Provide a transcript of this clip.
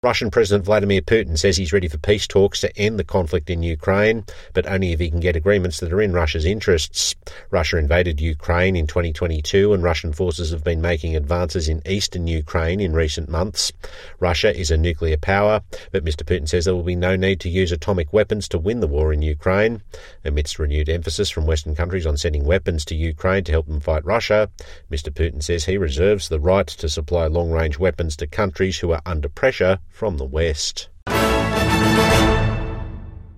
Russian President Vladimir Putin says he's ready for peace talks to end the conflict in Ukraine, but only if he can get agreements that are in Russia's interests. Russia invaded Ukraine in 2022 and Russian forces have been making advances in eastern Ukraine in recent months. Russia is a nuclear power, but Mr Putin says there will be no need to use atomic weapons to win the war in Ukraine. Amidst renewed emphasis from Western countries on sending weapons to Ukraine to help them fight Russia, Mr Putin says he reserves the right to supply long-range weapons to countries who are under pressure from the West.